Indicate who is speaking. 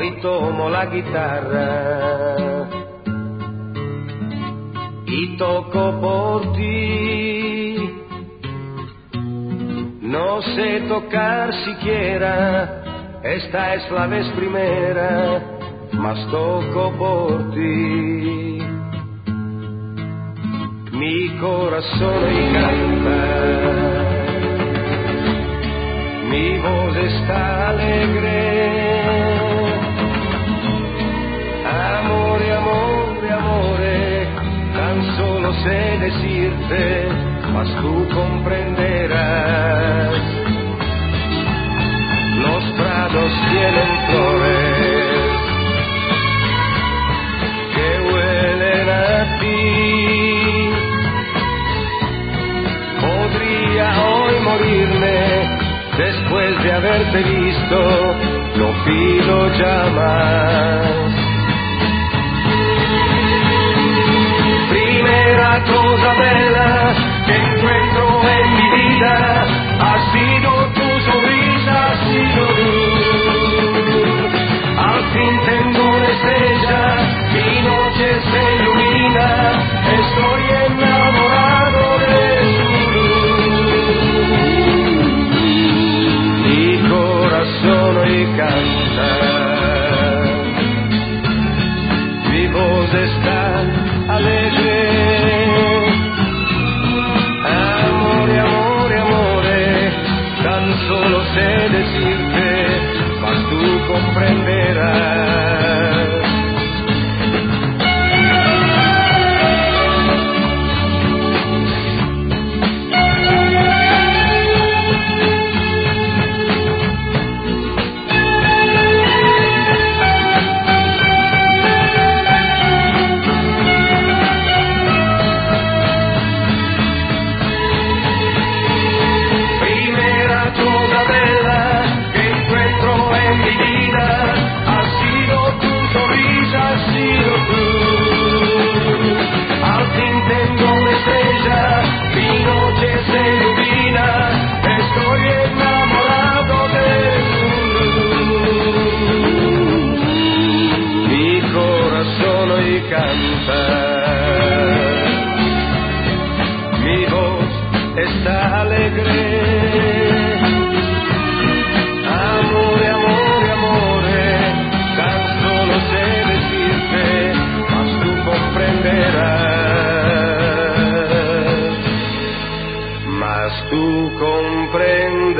Speaker 1: hoy tomo la guitarra y toco por ti. No sé tocar siquiera, esta es la vez primera, mas toco por ti. Mi corazón hoy canta, mi voz está alegre. Amore, amore, amore, tan solo sé decirte, mas tú comprenderás. Los prados tienen flores que huelen a ti. Podría hoy morirme después de haberte visto, no pido ya más. Primera cosa bella que encuentro en mi vida ha sido tu sonrisa, ha sido tú. Al fin tengo una estrella, mi noche se ilumina, estoy enamorado de su luz. Mi corazón hoy canta, mi voz está alegre. Amore, amore, amore, tan solo sé decirte, mas tú comprenderás. Canta, mi voz está alegre. Amore, amore, amore, tan solo sé decirte, mas tú comprenderás, mas tú comprenderás.